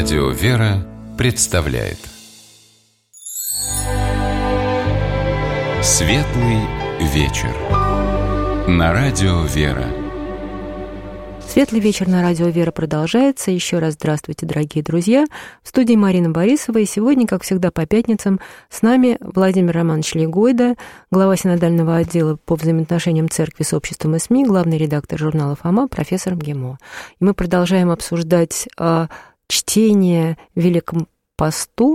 Радио «Вера» представляет Светлый вечер на Радио «Вера». Светлый вечер на Радио «Вера» продолжается. Еще раз здравствуйте, дорогие друзья. В студии Марина Борисова. И сегодня, как всегда, по пятницам с нами Владимир Романович Лейгойда, глава синодального отдела по взаимоотношениям церкви с обществом и СМИ, главный редактор журнала «Фома», профессор МГИМО. И мы продолжаем обсуждать чтение в Великом посту.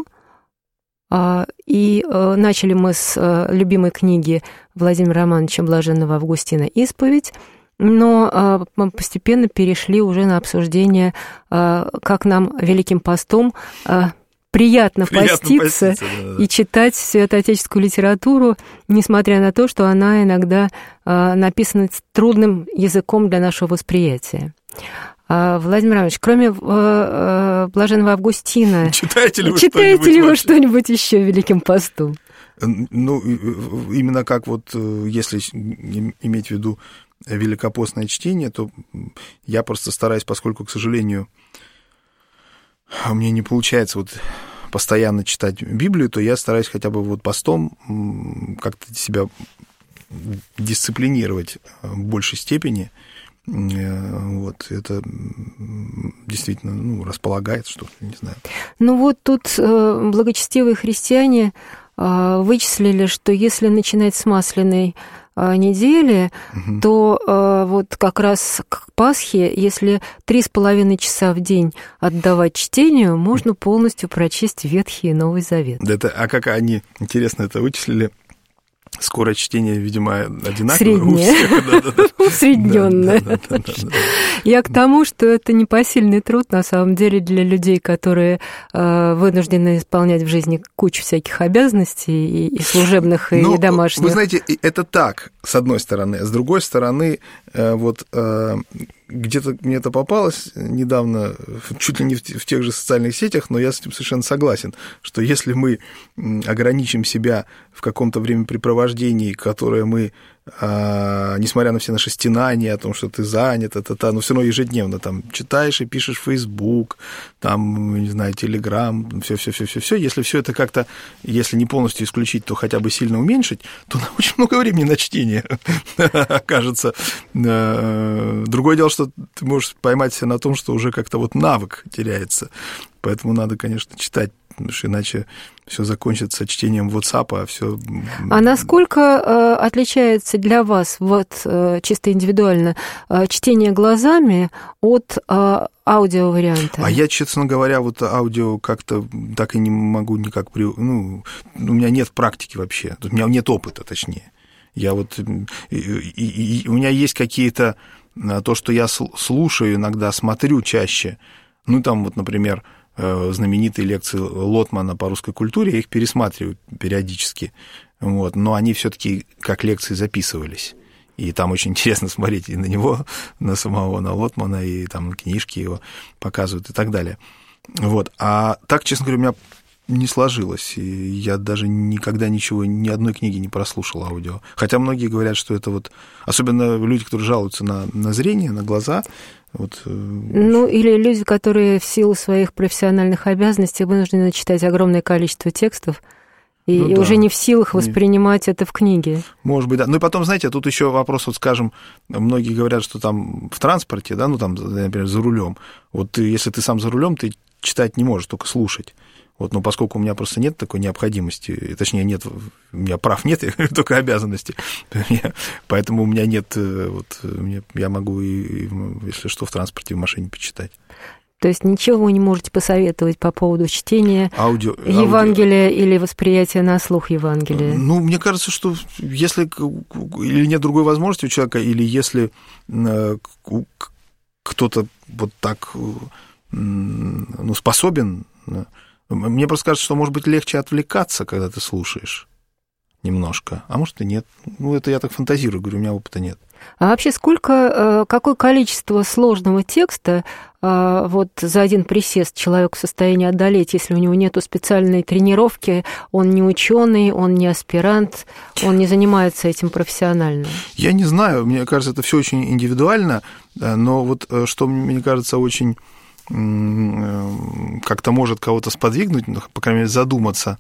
И начали мы с любимой книги Владимира Романовича Блаженного Августина «Исповедь», но мы постепенно перешли уже на обсуждение, как нам Великим постом приятно поститься и читать святоотеческую литературу, несмотря на то, что она иногда написана трудным языком для нашего восприятия. Владимир Иванович, кроме Блаженного Августина, читаете ли вы что-нибудь еще Великим посту? Ну, именно как вот, если иметь в виду великопостное чтение, то я просто стараюсь, поскольку, к сожалению, у меня не получается вот постоянно читать Библию, то я стараюсь хотя бы вот постом как-то себя дисциплинировать в большей степени. Вот, это действительно располагает, что не знаю. Ну вот тут благочестивые христиане вычислили, что если начинать с масляной недели, то вот как раз к Пасхе, если 3,5 часа в день отдавать чтению, можно полностью прочесть Ветхий и Новый Завет. А как они, интересно, это вычислили? Скорость чтения, видимо, одинаковая. Средняя. Усредненная. Я к тому, что это непосильный труд, на самом деле, для людей, которые вынуждены исполнять в жизни кучу всяких обязанностей, и служебных, и домашних. Вы знаете, это так, с одной стороны. С другой стороны, вот где-то мне это попалось недавно, чуть ли не в тех же социальных сетях, но я с этим совершенно согласен, что если мы ограничим себя в каком-то времяпрепровождении, которое мы, несмотря на все наши стенания о том, что ты занят, но все равно ежедневно там читаешь и пишешь в Facebook, там, не знаю, Telegram, все, если все это как-то, если не полностью исключить, то хотя бы сильно уменьшить, то нам очень много времени на чтение окажется. Другое дело, что ты можешь поймать себя на том, что уже как-то вот навык теряется. Поэтому надо, конечно, читать, потому что иначе все закончится чтением WhatsApp, а все. А насколько отличается для вас, вот чисто индивидуально, чтение глазами от аудиоварианта? А я, честно говоря, вот аудио как-то так и не могу никак... у меня нет практики вообще, у меня нет опыта, точнее. Я вот... И у меня есть какие-то... То, что я слушаю иногда, смотрю чаще. Там вот, например, знаменитые лекции Лотмана по русской культуре, я их пересматриваю периодически. Вот, но они все-таки как лекции записывались. И там очень интересно смотреть и на него, на самого, на Лотмана, и там книжки его показывают и так далее. Вот. А так, честно говоря, у меня не сложилось, и я даже никогда ни одной книги не прослушал аудио. Хотя многие говорят, что это вот... Особенно люди, которые жалуются на зрение, на глаза. Вот. Или люди, которые в силу своих профессиональных обязанностей вынуждены читать огромное количество текстов, и уже не в силах воспринимать это в книге. Может быть, да. И потом, знаете, тут еще вопрос, вот скажем, многие говорят, что там в транспорте, да, например, за рулем. Вот если ты сам за рулем, ты читать не можешь, только слушать. Вот, но поскольку у меня просто нет такой необходимости, точнее, у меня прав нет, только обязанности, поэтому у меня нет, я могу, если что, в транспорте, в машине почитать. То есть ничего вы не можете посоветовать по поводу чтения Евангелия или восприятия на слух Евангелия? Мне кажется, что если или нет другой возможности у человека, или если кто-то вот так способен... Мне просто кажется, что, может быть, легче отвлекаться, когда ты слушаешь немножко, а может и нет. Это я так фантазирую, говорю, у меня опыта нет. А вообще какое количество сложного текста вот за один присест человек в состоянии одолеть, если у него нет специальной тренировки, он не ученый, он не аспирант, он не занимается этим профессионально? Я не знаю, мне кажется, это все очень индивидуально, но вот что мне кажется очень как-то может кого-то сподвигнуть, ну, по крайней мере, задуматься,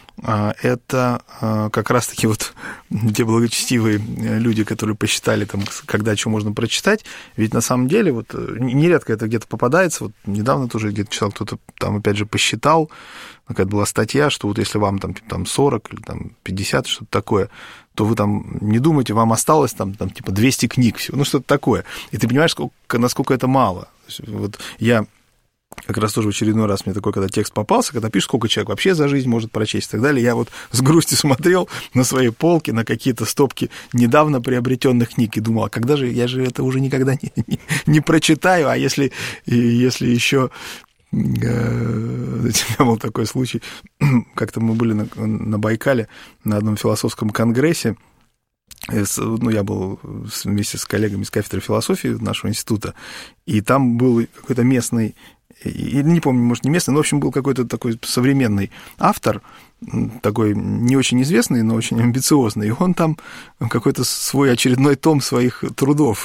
это как раз-таки вот те благочестивые люди, которые посчитали, там, когда что можно прочитать. Ведь на самом деле вот нередко это где-то попадается. Вот недавно тоже где-то читал, кто-то там опять же посчитал, какая-то была статья, что вот если вам там 40 или там 50, что-то такое, то вы там не думайте, вам осталось там типа 200 книг всего, ну что-то такое. И ты понимаешь, насколько это мало. Вот я как раз тоже в очередной раз мне такой, когда текст попался, когда пишешь, сколько человек вообще за жизнь может прочесть и так далее, я вот с грустью смотрел на свои полки, на какие-то стопки недавно приобретенных книг и думал, а когда же, я же это уже никогда не прочитаю, а если еще... У меня был такой случай, как-то мы были на Байкале на одном философском конгрессе, ну, я был вместе с коллегами из кафедры философии нашего института, и там был какой-то местный, не помню, может, не местный, но, в общем, был какой-то такой современный автор, такой не очень известный, но очень амбициозный, и он там какой-то свой очередной том своих трудов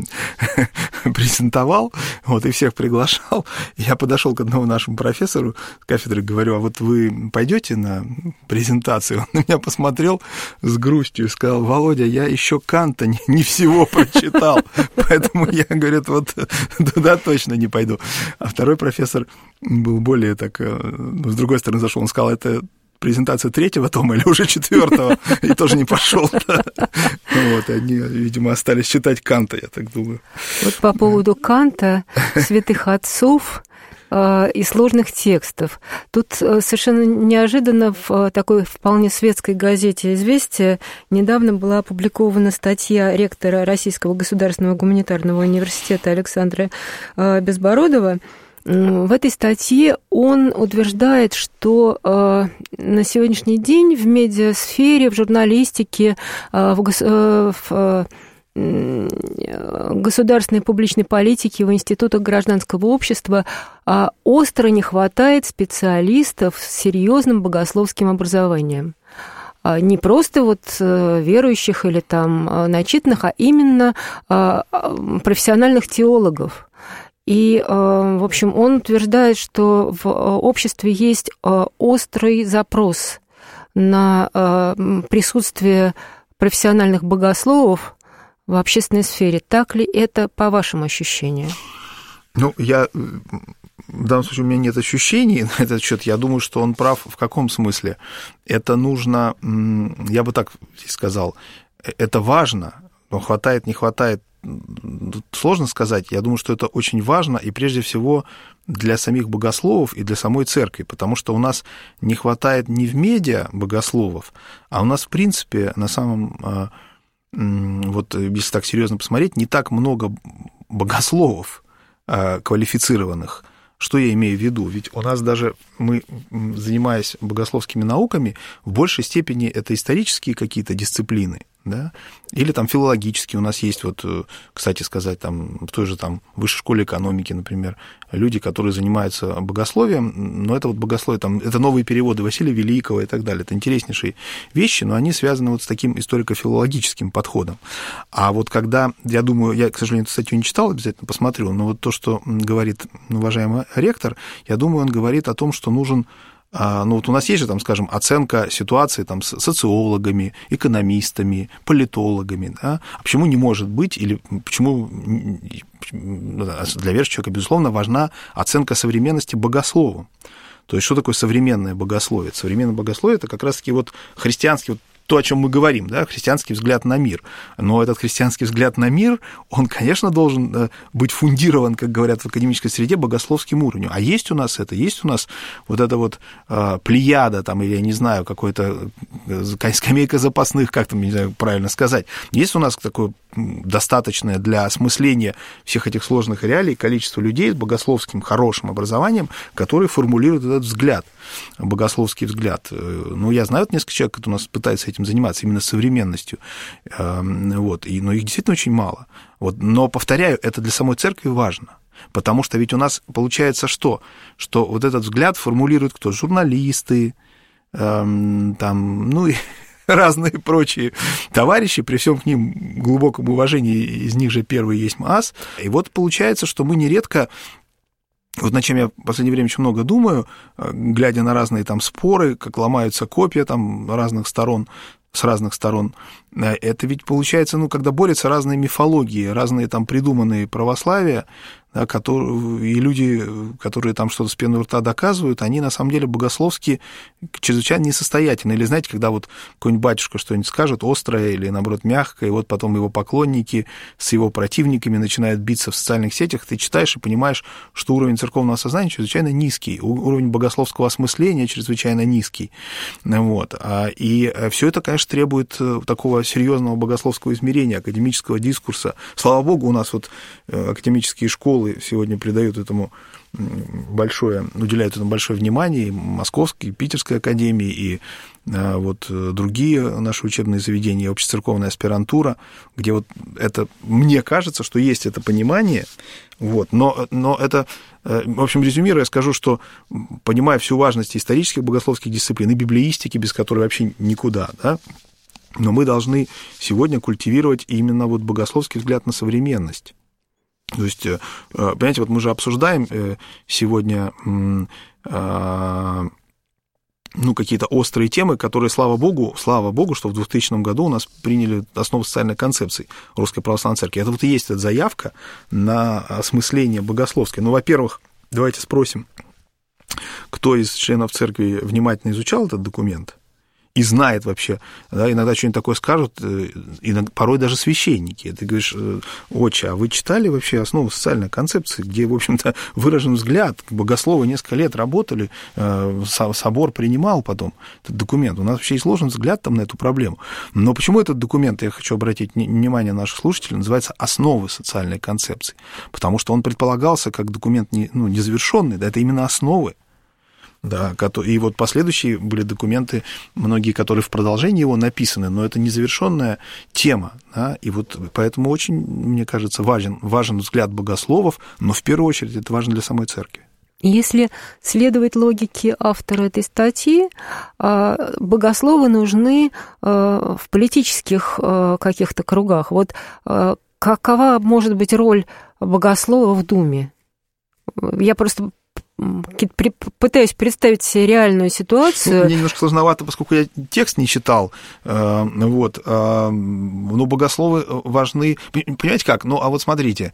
презентовал, вот, и всех приглашал. Я подошел к одному нашему профессору с кафедры, говорю, а вот вы пойдете на презентацию? Он на меня посмотрел с грустью и сказал, Володя, я еще Канта не всего прочитал, поэтому я, говорит, вот туда точно не пойду. А второй профессор был более так, с другой стороны зашел, он сказал, это презентация 3-го тома или уже 4-го, и тоже не пошел. Вот, они, видимо, остались читать Канта, я так думаю. Вот по поводу Канта, святых отцов и сложных текстов. Тут совершенно неожиданно в такой вполне светской газете «Известия» недавно была опубликована статья ректора Российского государственного гуманитарного университета Александра Безбородова. В этой статье он утверждает, что на сегодняшний день в медиасфере, в журналистике, в государственной публичной политике, в институтах гражданского общества остро не хватает специалистов с серьезным богословским образованием. Не просто вот верующих или там начитанных, а именно профессиональных теологов. И, в общем, он утверждает, что в обществе есть острый запрос на присутствие профессиональных богословов в общественной сфере. Так ли это по вашим ощущениям? Ну, в данном случае у меня нет ощущений на этот счет. Я думаю, что он прав в каком смысле. Это нужно, я бы так сказал, это важно, но хватает, не хватает, сложно сказать. Я думаю, что это очень важно, и прежде всего для самих богословов и для самой церкви, потому что у нас не хватает не в медиа богословов, а у нас, в принципе, на самом, вот если так серьезно посмотреть, не так много богословов квалифицированных. Что я имею в виду? Ведь у нас даже, мы, занимаясь богословскими науками, в большей степени это исторические какие-то дисциплины, да, или там филологические. У нас есть, вот, кстати сказать, там, в той же там высшей школе экономики, например, люди, которые занимаются богословием, но это вот богословие, там, это новые переводы Василия Великого и так далее. Это интереснейшие вещи, но они связаны вот с таким историко-филологическим подходом. А вот когда, я думаю, я, к сожалению, эту статью не читал, обязательно посмотрю, но вот то, что говорит уважаемый ректор, я думаю, он говорит о том, что нужен, ну вот у нас есть же, там, скажем, оценка ситуации там, с социологами, экономистами, политологами, да? А почему не может быть, или почему для верующего человека, безусловно, важна оценка современности богословом? То есть, что такое современное богословие? Современное богословие – это как раз-таки вот христианский, вот то, о чем мы говорим, да, христианский взгляд на мир. Но этот христианский взгляд на мир, он, конечно, должен быть фундирован, как говорят в академической среде, богословским уровнем. А есть у нас это, есть у нас вот эта вот плеяда, там, или, я не знаю, какой-то скамейка запасных, как там, не знаю, правильно сказать. Есть у нас такое достаточное для осмысления всех этих сложных реалий количество людей с богословским хорошим образованием, которые формулируют этот взгляд, богословский взгляд. Ну, я знаю несколько человек, кто у нас пытается этим заниматься, именно современностью, вот, но их действительно очень мало. Вот, но, повторяю, это для самой церкви важно, потому что ведь у нас получается что? Что вот этот взгляд формулируют кто? Журналисты, там, ну и разные прочие товарищи, при всем к ним глубоком уважении, из них же первый есть МААС. И вот получается, что мы нередко Вот над чем я в последнее время очень много думаю, глядя на разные там споры, как ломаются копья там с разных сторон, это ведь получается, когда борются разные мифологии, разные там придуманные православия, да, и люди, которые там что-то с пеной у рта доказывают, они на самом деле богословски чрезвычайно несостоятельны. Или, знаете, когда вот какой-нибудь батюшка что-нибудь скажет острое или, наоборот, мягкое, и вот потом его поклонники с его противниками начинают биться в социальных сетях, ты читаешь и понимаешь, что уровень церковного сознания чрезвычайно низкий, уровень богословского осмысления чрезвычайно низкий. Вот. И все это, конечно, требует такого серьезного богословского измерения, академического дискурса. Слава богу, у нас вот академические школы сегодня уделяют этому большое внимание, и Московской, и Питерской академии, и вот другие наши учебные заведения, общецерковная аспирантура, где вот это, мне кажется, что есть это понимание, вот, но это, в общем, резюмируя, я скажу, что, понимая всю важность исторических богословских дисциплин и библеистики, без которой вообще никуда, да, но мы должны сегодня культивировать именно вот богословский взгляд на современность. То есть, понимаете, вот мы же обсуждаем сегодня какие-то острые темы, которые, слава богу, что в 2000 году у нас приняли основу социальной концепции Русской Православной Церкви. Это вот и есть эта заявка на осмысление богословское. Во-первых, давайте спросим, кто из членов церкви внимательно изучал этот документ и знает вообще, да, иногда что-нибудь такое скажут, порой даже священники. Ты говоришь: отче, а вы читали вообще основу социальной концепции, где, в общем-то, выражен взгляд, богословы несколько лет работали, собор принимал потом этот документ. У нас вообще изложен взгляд там на эту проблему. Но почему этот документ, я хочу обратить внимание наших слушателей, называется «Основы социальной концепции»? Потому что он предполагался как документ незавершенный, да, это именно основы. Да, и вот последующие были документы, многие, которые в продолжении его написаны, но это незавершенная тема, да, и вот поэтому очень, мне кажется, важен взгляд богословов, но в первую очередь это важно для самой церкви. Если следовать логике автора этой статьи, богословы нужны в политических каких-то кругах. Вот какова может быть роль богослова в Думе? Я просто пытаюсь представить себе реальную ситуацию. Мне немножко сложновато, поскольку я текст не читал, вот, но богословы важны. Понимаете как? А вот смотрите,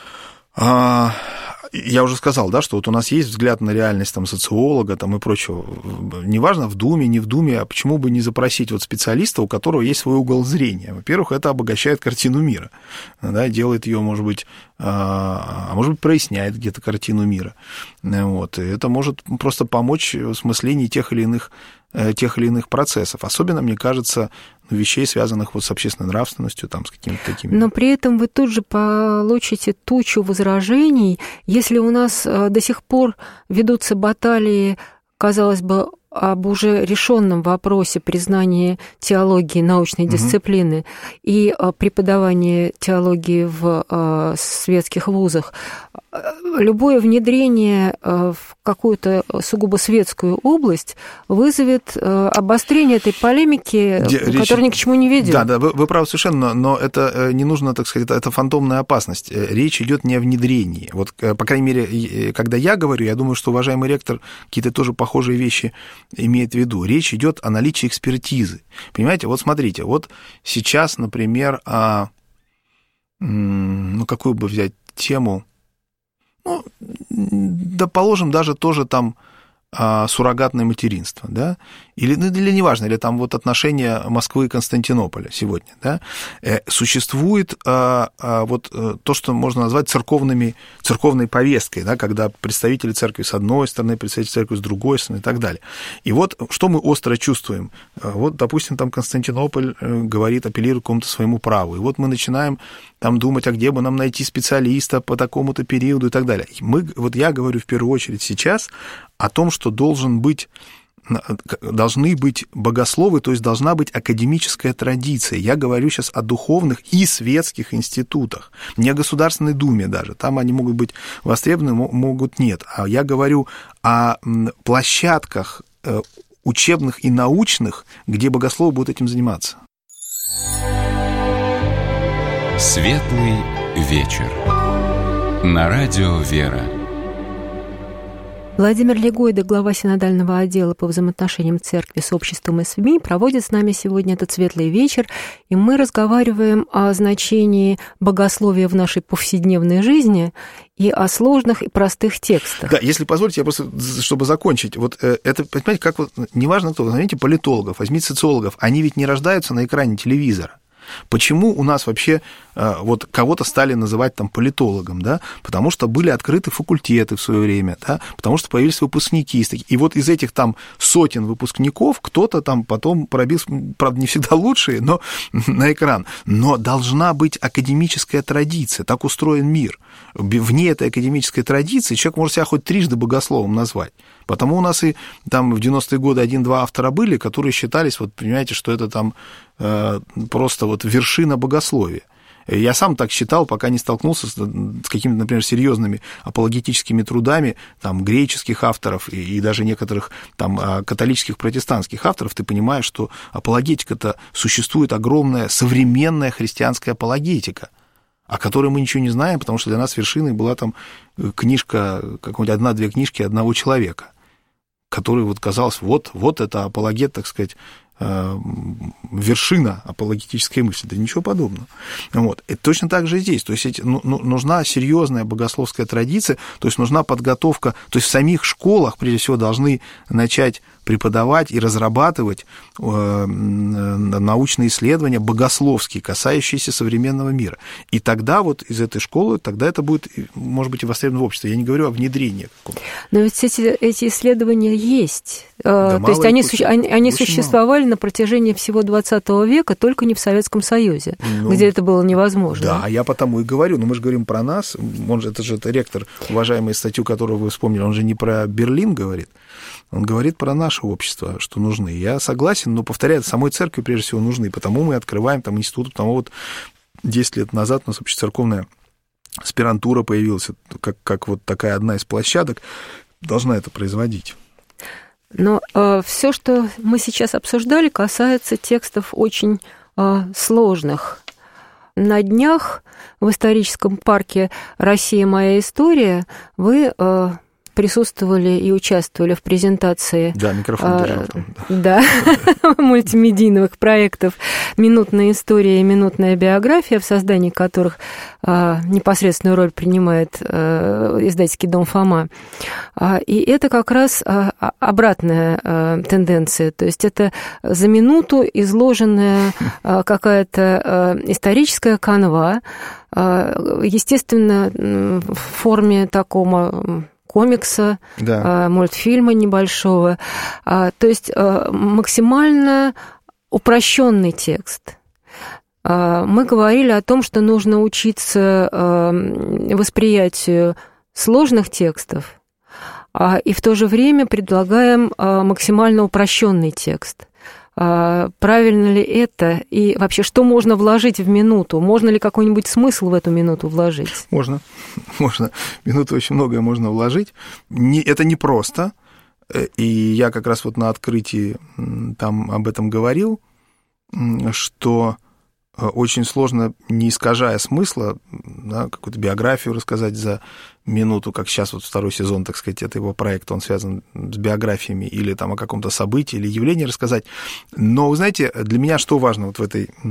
я уже сказал, да, что вот у нас есть взгляд на реальность там, социолога там, и прочего. Неважно, в Думе, не в Думе, а почему бы не запросить вот специалиста, у которого есть свой угол зрения. Во-первых, это обогащает картину мира, да, делает ее, может быть, проясняет где-то картину мира. Вот. И это может просто помочь в осмыслении тех или иных процессов. Особенно, мне кажется, вещей, связанных вот с общественной нравственностью, там, с какими-то такими. Но при этом вы тут же получите тучу возражений, если у нас до сих пор ведутся баталии, казалось бы, об уже решенном вопросе признания теологии научной дисциплины и преподавания теологии в светских вузах. Любое внедрение в какую-то сугубо светскую область вызовет обострение этой полемики, которая ни к чему не ведет. Да, вы правы совершенно, но это не нужно, так сказать, это фантомная опасность. Речь идет не о внедрении. Вот, по крайней мере, когда я говорю, я думаю, что уважаемый ректор какие-то тоже похожие вещи имеет в виду. Речь идет о наличии экспертизы. Понимаете, вот смотрите, вот сейчас, например, какую бы взять тему, да, положим, даже тоже там суррогатное материнство, да, или неважно, или там вот отношения Москвы и Константинополя сегодня, да, существует вот то, что можно назвать церковной повесткой, да, когда представители церкви с одной стороны, представители церкви с другой стороны и так далее. И вот что мы остро чувствуем. Вот, допустим, там Константинополь апеллирует к какому-то своему праву, и вот мы начинаем там думать, а где бы нам найти специалиста по такому-то периоду и так далее. Я говорю в первую очередь сейчас о том, что должны быть богословы, то есть должна быть академическая традиция. Я говорю сейчас о духовных и светских институтах, не о Государственной Думе даже. Там они могут быть востребованы, могут нет. А я говорю о площадках учебных и научных, где богословы будут этим заниматься. Светлый вечер. На радио «Вера». Владимир Легойда, глава синодального отдела по взаимоотношениям церкви с обществом и СМИ, проводит с нами сегодня этот светлый вечер, и мы разговариваем о значении богословия в нашей повседневной жизни и о сложных и простых текстах. Да, если позволите, я просто, чтобы закончить, вот это, понимаете, как вот, неважно кто, возьмите политологов, возьмите социологов, они ведь не рождаются на экране телевизора. Почему у нас вообще вот кого-то стали называть там политологом, да? Потому что были открыты факультеты в свое время, да? Потому что появились выпускники. И вот из этих там сотен выпускников кто-то там потом пробился, правда, не всегда лучшие, но на экран. Но должна быть академическая традиция, так устроен мир. Вне этой академической традиции человек может себя хоть трижды богословом назвать. Потому у нас и там в 90-е годы 1-2 автора были, которые считались, вот понимаете, что это там просто вот вершина богословия. Я сам так считал, пока не столкнулся с какими-то, например, серьезными апологетическими трудами там, греческих авторов и даже некоторых там, католических протестантских авторов. Ты понимаешь, что апологетика-то существует огромная современная христианская апологетика, о которой мы ничего не знаем, потому что для нас вершиной была там книжка, какая-нибудь 1-2 книжки одного человека, который вот казалось, вот это апологет, так сказать, вершина апологетической мысли, да ничего подобного. Вот. И точно так же и здесь. То есть нужна серьезная богословская традиция, то есть нужна подготовка, то есть в самих школах, прежде всего, должны начать преподавать и разрабатывать научные исследования богословские, касающиеся современного мира. И тогда вот из этой школы, тогда это будет, может быть, и востребовано в обществе. Я не говорю о внедрении каком-то. Но ведь эти исследования есть. Да, то есть они существовали на протяжении всего 20 века, только не в Советском Союзе, где это было невозможно. Да, я потому и говорю, но мы же говорим про нас, это же ректор, уважаемый, статью которого вы вспомнили, он же не про Берлин говорит, он говорит про наше общество, что нужны. Я согласен, но, повторяю, самой церкви прежде всего нужны, потому мы открываем там институт, потому вот 10 лет назад у нас общецерковная аспирантура появилась, как вот такая одна из площадок, должна это производить. Но все, что мы сейчас обсуждали, касается текстов очень сложных. На днях в историческом парке «Россия. Моя история» вы присутствовали и участвовали в презентации мультимедийных проектов «Минутная история» и «Минутная биография», в создании которых непосредственную роль принимает издательский дом «Фома». И это как раз обратная тенденция, то есть это за минуту изложенная какая-то историческая канва, естественно, в форме такого комикса, мультфильма небольшого, то есть максимально упрощенный текст. Мы говорили о том, что нужно учиться восприятию сложных текстов, и в то же время предлагаем максимально упрощенный текст. Правильно ли это? И вообще, что можно вложить в минуту? Можно ли какой-нибудь смысл в эту минуту вложить? Можно. В минуту очень многое можно вложить. Это непросто. И я как раз вот на открытии там об этом говорил, что очень сложно, не искажая смысла, да, какую-то биографию рассказать за минуту, как сейчас вот второй сезон, так сказать, этого проекта, он связан с биографиями, или там о каком-то событии или явлении рассказать. Но, вы знаете, для меня что важно вот в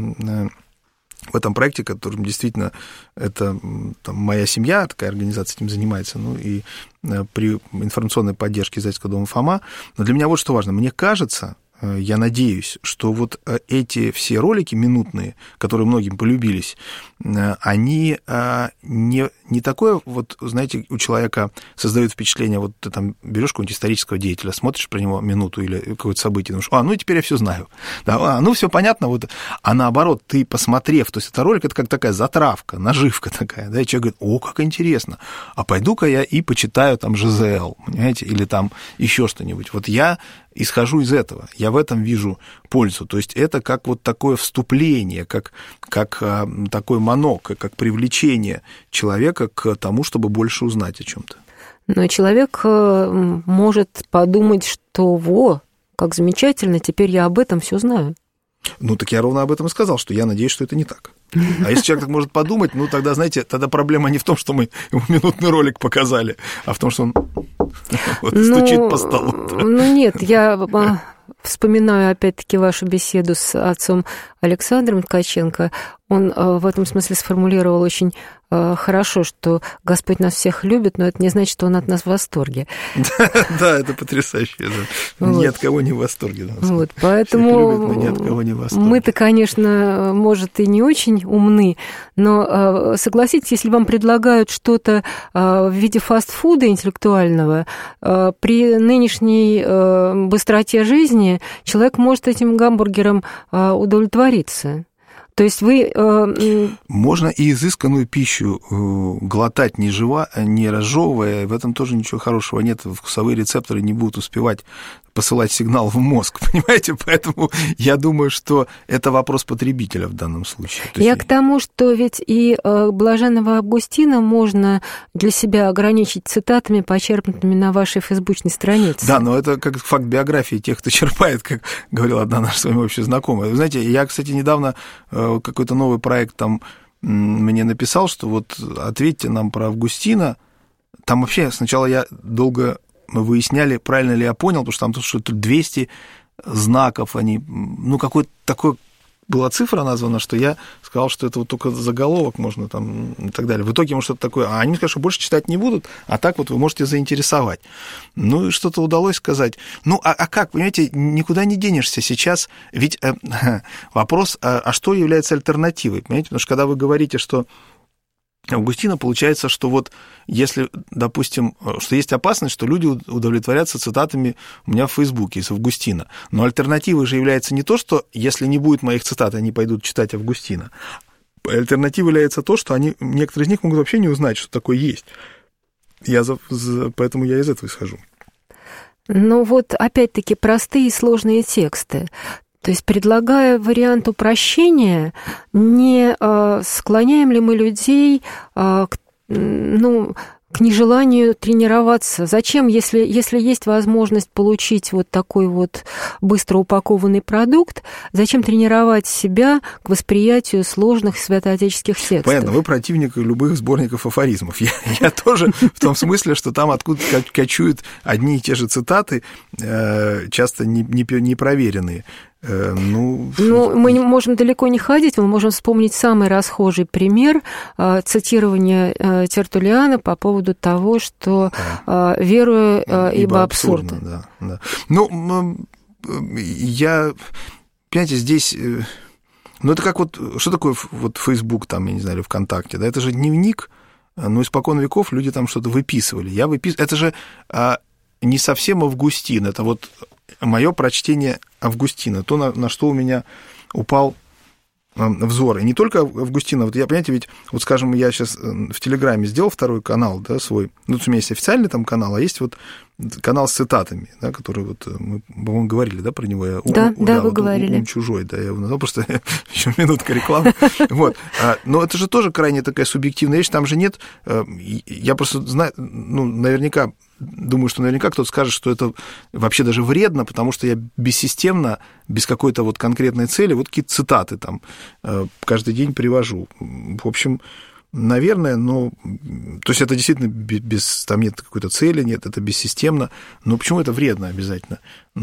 этом проекте, которым действительно это там, моя семья, такая организация этим занимается, ну и при информационной поддержке издательского дома «Фома», но для меня вот что важно. Мне кажется, я надеюсь, что вот эти все ролики минутные, которые многим полюбились, они не такое, вот, знаете, у человека создают впечатление, вот ты там берешь какого-нибудь исторического деятеля, смотришь про него минуту или какое-то событие, думаешь, ну теперь я все знаю, да, ну все понятно, вот, а наоборот, ты посмотрев, то есть это ролик, это как такая затравка, наживка такая, да, и человек говорит, как интересно, а пойду-ка я и почитаю там ЖЗЛ, понимаете, или там еще что-нибудь, вот я исхожу из этого, я в этом вижу пользу, то есть это как вот такое вступление, как такой манок, как привлечение человека к тому, чтобы больше узнать о чем-то. Но человек может подумать, что как замечательно, теперь я об этом все знаю. Ну, так я ровно об этом и сказал, что я надеюсь, что это не так. А если человек так может подумать, ну, тогда, знаете, тогда проблема не в том, что мы ему минутный ролик показали, а в том, что он Вот стучит по столу. Ну, нет, я вспоминаю, опять-таки, вашу беседу с отцом Александром Ткаченко. Он в этом смысле сформулировал очень хорошо, что Господь нас всех любит, но это не значит, что Он от нас в восторге. Да, это потрясающе. Ни от кого не в восторге. Вот, поэтому ни от кого не в восторге. Мы-то, конечно, может, и не очень умны, но согласитесь, если вам предлагают что-то в виде фастфуда интеллектуального, при нынешней быстроте жизни человек может этим гамбургером удовлетвориться. То есть вы... Можно и изысканную пищу глотать не разжевывая, в этом тоже ничего хорошего нет. Вкусовые рецепторы не будут успевать посылать сигнал в мозг, понимаете? Поэтому я думаю, что это вопрос потребителя в данном случае. Я к тому, что ведь и блаженного Августина можно для себя ограничить цитатами, почерпнутыми на вашей фейсбучной странице. Да, но это как факт биографии тех, кто черпает, как говорила одна наша с вами общая знакомая. Вы знаете, я, кстати, недавно какой-то новый проект там мне написал, что вот ответьте нам про Августина. Там вообще сначала я долго... Мы выясняли, правильно ли я понял, потому что там что-то 200 знаков, они, ну, какой-то такой была цифра названа, что я сказал, что это вот только заголовок можно там и так далее. В итоге, может, что-то такое, а они сказали, что больше читать не будут, а так вот вы можете заинтересовать. Ну, и что-то удалось сказать. Ну, а как, понимаете, никуда не денешься сейчас, ведь вопрос, а что является альтернативой, понимаете, потому что когда вы говорите, что Августина, получается, что вот если, допустим, что есть опасность, что люди удовлетворятся цитатами у меня в Фейсбуке из Августина. Но альтернативой же является не то, что если не будет моих цитат, они пойдут читать Августина. Альтернативой является то, что некоторые из них могут вообще не узнать, что такое есть. Поэтому я из этого исхожу. Ну вот, опять-таки, простые и сложные тексты. То есть, предлагая вариант упрощения, не склоняем ли мы людей к нежеланию тренироваться? Зачем, если есть возможность получить вот такой вот быстро упакованный продукт, зачем тренировать себя к восприятию сложных святоотеческих текстов? Понятно, вы противник любых сборников афоризмов. Я тоже в том смысле, что там откуда-то кочуют одни и те же цитаты, часто непроверенные. Мы можем далеко не ходить, мы можем вспомнить самый расхожий пример цитирования Тертуллиана по поводу того, что верую, ибо абсурдно. Да. Понимаете, здесь... это как вот... Что такое вот Facebook, там, я не знаю, или ВКонтакте, да? Это же дневник, испокон веков люди там что-то выписывали. Это же не совсем Августин, это вот мое прочтение Августина, то, на что у меня упал взор. И не только Августина, вот я, понимаете, ведь, вот скажем, я сейчас в Телеграме сделал второй канал, да, свой, у меня есть официальный там канал, а есть вот канал с цитатами, да, который вот мы, по-моему, говорили, да, про него. Вы говорили. «Ум чужой», да, я его назвал, просто еще минутка рекламы. Вот. Но это же тоже крайне такая субъективная вещь, там же нет, я просто знаю, наверняка, думаю, что наверняка кто-то скажет, что это вообще даже вредно, потому что я бессистемно, без какой-то вот конкретной цели, вот какие-то цитаты там каждый день привожу. В общем, наверное, то есть это действительно там нет какой-то цели, нет, это бессистемно, но почему это вредно обязательно?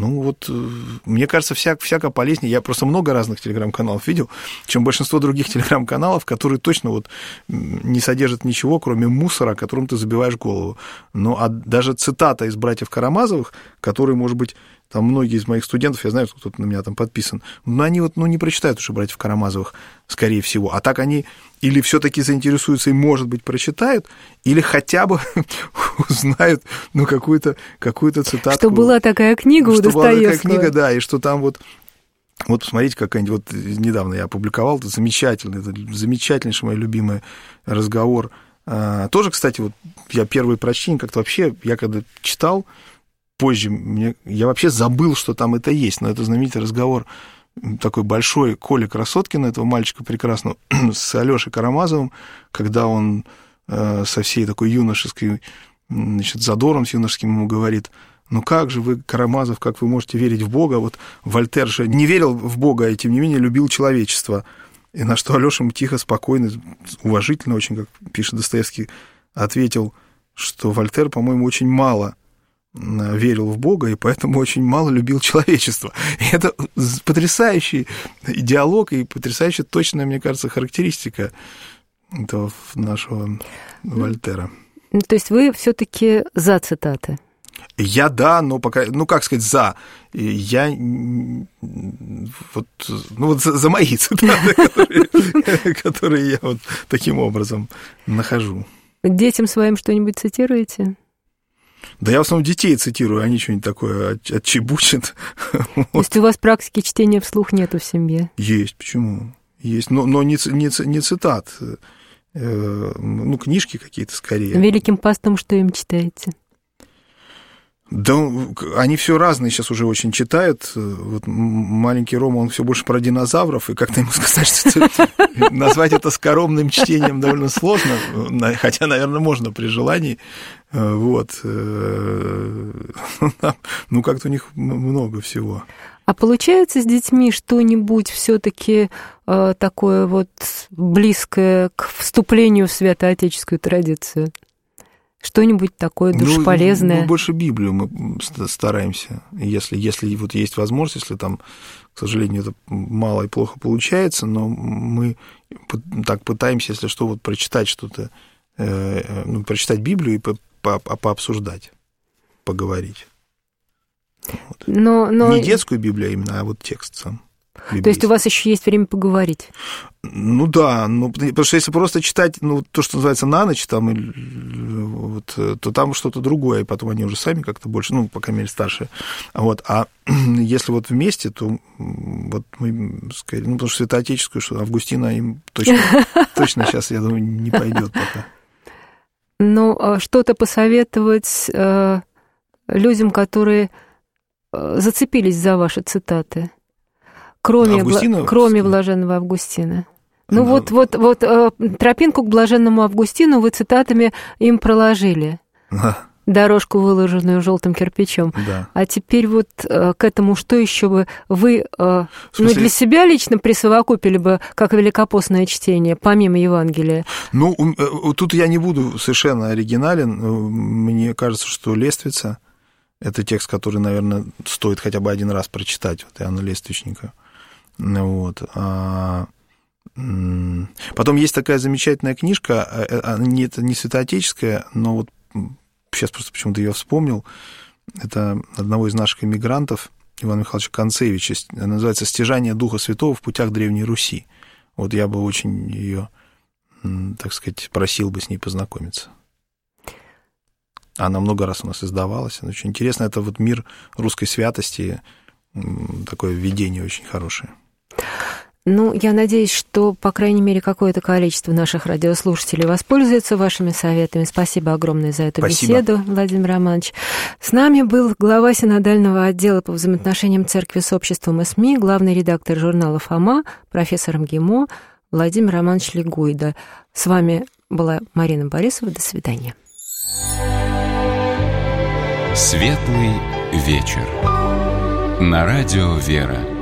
Мне кажется, всяко полезнее. Я просто много разных телеграм-каналов видел, чем большинство других телеграм-каналов, которые точно вот не содержат ничего, кроме мусора, которым ты забиваешь голову. А даже цитата из «Братьев Карамазовых», которые, может быть, там многие из моих студентов, я знаю, кто-то на меня там подписан, но они не прочитают уже «Братьев Карамазовых», скорее всего. А так они или все-таки заинтересуются и, может быть, прочитают, или хотя бы узнают какую-то цитатку. Что была такая книга у Достоевского. Что была такая книга, да, и что там вот посмотрите, какая-нибудь, недавно я опубликовал, это замечательнейший мой любимый разговор. Тоже, кстати, вот я первое прочтение как-то вообще, я когда читал, позже я вообще забыл, что там это есть, но это знаменитый разговор такой большой Коли Красоткина, этого мальчика прекрасного, с Алёшей Карамазовым, когда он со всей такой юношеской, задором с юношеским ему говорит: как же вы, Карамазов, как вы можете верить в Бога? Вот Вольтер же не верил в Бога, и тем не менее любил человечество. И на что Алёша ему тихо, спокойно, уважительно очень, как пишет Достоевский, ответил, что Вольтер, по-моему, очень мало верил в Бога, и поэтому очень мало любил человечество. И это потрясающий диалог и потрясающая точная, мне кажется, характеристика этого нашего Вольтера. То есть вы все-таки за цитаты? Я да, но пока, как сказать, за. Я за мои цитаты, которые я вот таким образом нахожу. Детям своим что-нибудь цитируете? Да я в основном детей цитирую, они что-нибудь такое отчебучат. То есть у вас практики чтения вслух нету в семье? Есть, почему? Есть, но не цитат. Книжки какие-то скорее. Великим постом что им читаете? Да, они все разные сейчас уже очень читают. Вот маленький Рома, он все больше про динозавров, и как-то ему сказать, что назвать это скоромным чтением довольно сложно, хотя, наверное, можно при желании. Вот. Как-то у них много всего. А получается с детьми что-нибудь все-таки такое вот близкое к вступлению в святоотеческую традицию? Что-нибудь такое душеполезное? Больше Библию мы стараемся. Если вот есть возможность, если там, к сожалению, это мало и плохо получается, но мы так пытаемся, если что, вот прочитать что-то, прочитать Библию и пообсуждать, поговорить. Вот. Но... Не детскую Библию именно, а вот текст сам. Библейский. То есть у вас еще есть время поговорить? Да, потому что если просто читать, то, что называется на ночь, там, то там что-то другое, и потом они уже сами как-то больше, по крайней мере, старшие. Вот. А если вот вместе, то вот мы скорее, потому что святоотеческую, что Августина им точно сейчас, я думаю, не пойдет пока. Что-то посоветовать людям, которые зацепились за ваши цитаты? Кроме блаженного Августина. Тропинку к блаженному Августину вы цитатами им проложили. Дорожку, выложенную желтым кирпичом. Да. А теперь вот к этому что еще бы вы для себя лично присовокупили бы, как великопостное чтение, помимо Евангелия? Тут я не буду совершенно оригинален. Мне кажется, что «Лествица» — это текст, который, наверное, стоит хотя бы один раз прочитать, вот Иоанна Лествичника. Вот. Потом есть такая замечательная книжка, это не святоотеческая, но вот сейчас просто почему-то ее вспомнил, это одного из наших эмигрантов, Ивана Михайловича Концевича, она называется «Стяжание Духа Святого в путях Древней Руси». Вот я бы очень ее, так сказать, просил бы с ней познакомиться. Она много раз у нас издавалась, она очень интересна, это вот мир русской святости, такое введение очень хорошее. Я надеюсь, что, по крайней мере, какое-то количество наших радиослушателей воспользуется вашими советами. Спасибо огромное за эту беседу, Владимир Романович. С нами был глава синодального отдела по взаимоотношениям церкви с обществом и СМИ, главный редактор журнала «Фома», профессор МГИМО Владимир Романович Лигуйда. С вами была Марина Борисова. До свидания. Светлый вечер. На радио «Вера».